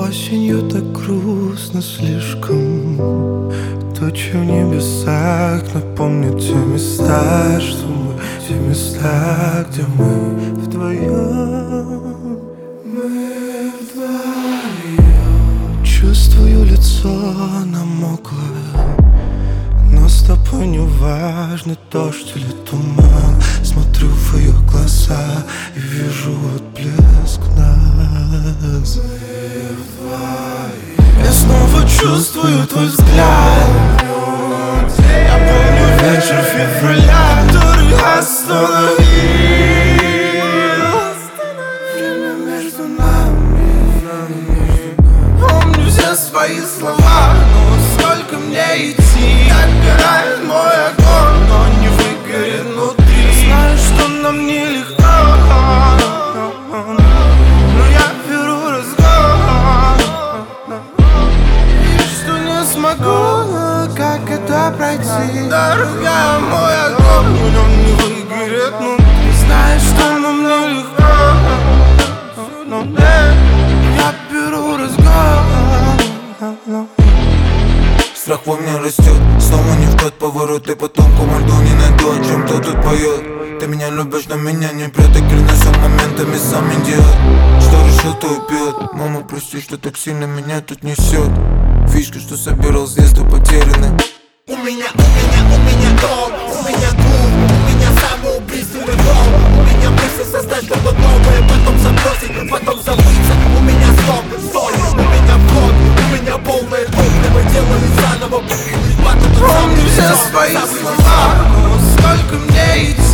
Осенью так грустно слишком. Тучи в небесах напомнят те места, что мы, те места, где мы вдвоем. Мы вдвоем. Чувствую, лицо намоклое, но с тобой не важно, дождь или туман. Смотрю в ее глаза и вижу отблеск нас. Я снова чувствую твой взгляд. Я помню вечер февраля, который остановил время между нами. Помню все свои слова, но сколько мне идти? Отбирает мой огонь, но не выгорит внутри. Знаю, что нам нелегко, но я беру разгон. И что не смогу, как это пройти? Дорогая, мой огонь, но не выгорит внутри. Знаешь, что нам нелегко, но я беру разгон. Страх во мне растет, снова не в тот поворот. И потом по льду не найду, о чем кто тут поет. Ты меня любишь, но меня не прет. И клянусь, моментами сам идиот. Что решил, то убьет. Мама, прости, что так сильно меня тут несет. Фишки, что собирал с детства, потеряны. У меня дом, у меня клуб, у меня самоубийственный дом. У меня мысль создать что-то новое, потом забросить, потом забыться. У меня стой, у меня вход, у меня полное топливо. Делали заново, Помню все свои слова, но сколько мне идти?